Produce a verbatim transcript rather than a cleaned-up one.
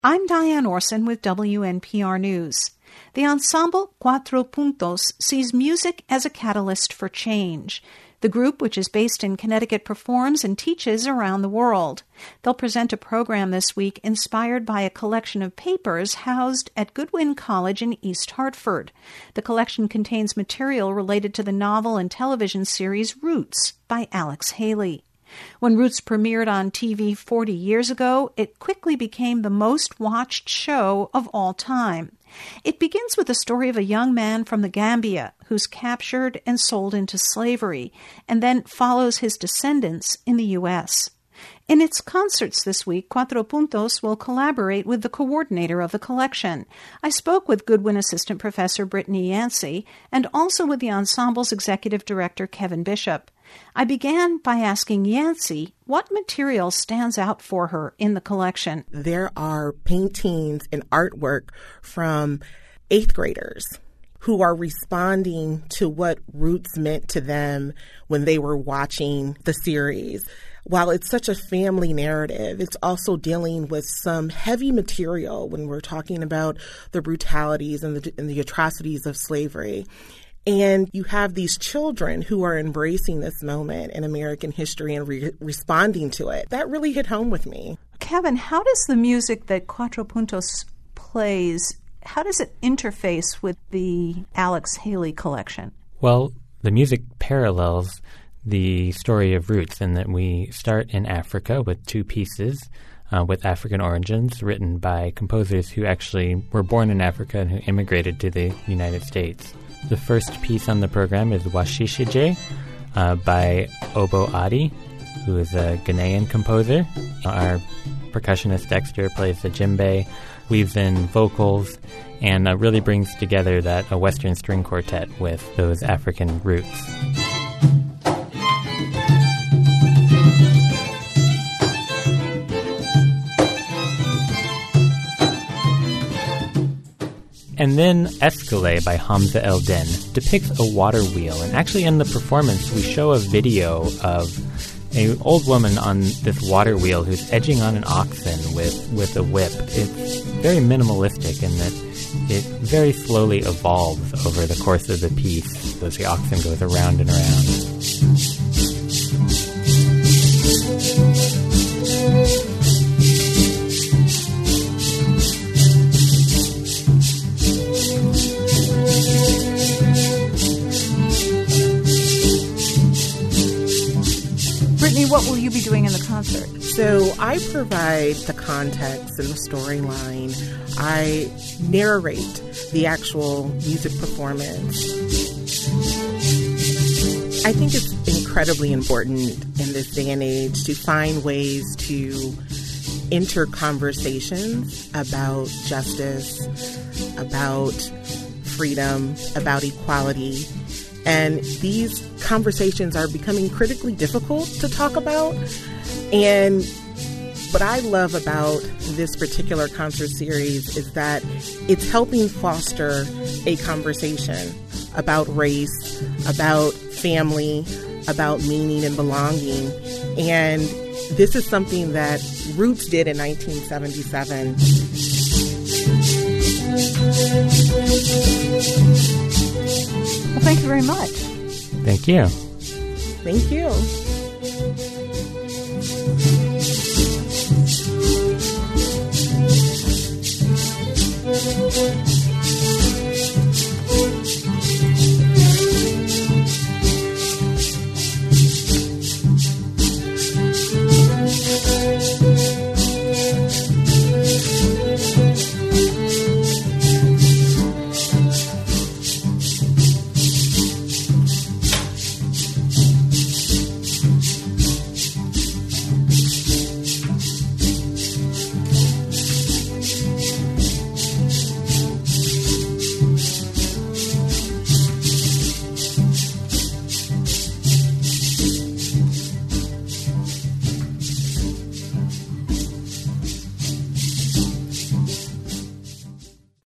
I'm Diane Orson with W N P R News. The ensemble Cuatro Puntos sees music as a catalyst for change. The group, which is based in Connecticut, performs and teaches around the world. They'll present a program this week inspired by a collection of papers housed at Goodwin College in East Hartford. The collection contains material related to the novel and television series Roots by Alex Haley. When Roots premiered on T V forty years ago, it quickly became the most watched show of all time. It begins with the story of a young man from the Gambia who's captured and sold into slavery, and then follows his descendants in the U S. In its concerts this week, Cuatro Puntos will collaborate with the coordinator of the collection. I spoke with Goodwin Assistant Professor Brittany Yancey and also with the ensemble's executive director, Kevin Bishop. I began by asking Yancey what material stands out for her in the collection. There are paintings and artwork from eighth graders who are responding to what Roots meant to them when they were watching the series. While it's such a family narrative, it's also dealing with some heavy material when we're talking about the brutalities and the, and the atrocities of slavery. And you have these children who are embracing this moment in American history and re- responding to it. That really hit home with me. Kevin, how does the music that Cuatro Puntos plays, how does it interface with the Alex Haley collection? Well, the music parallels the story of Roots in that we start in Africa with two pieces uh, with African origins written by composers who actually were born in Africa and who immigrated to the United States. The first piece on the program is Washishije uh, by Obo Adi, who is a Ghanaian composer. Our percussionist Dexter plays the djembe, weaves in vocals, and uh, really brings together that a Western string quartet with those African roots. And then Escalade by Hamza El Din depicts a water wheel. And actually in the performance, we show a video of an old woman on this water wheel who's edging on an oxen with, with a whip. It's very minimalistic in that it very slowly evolves over the course of the piece as the oxen goes around and around. Brittany, what will you be doing in the concert? So I provide the context and the storyline. I narrate the actual music performance. I think it's incredibly important in this day and age to find ways to enter conversations about justice, about freedom, about equality. And these conversations are becoming critically difficult to talk about. And what I love about this particular concert series is that it's helping foster a conversation about race, about family, about meaning and belonging. And this is something that Roots did in nineteen seventy-seven. Well, thank you very much. Thank you. Thank you. Thank you.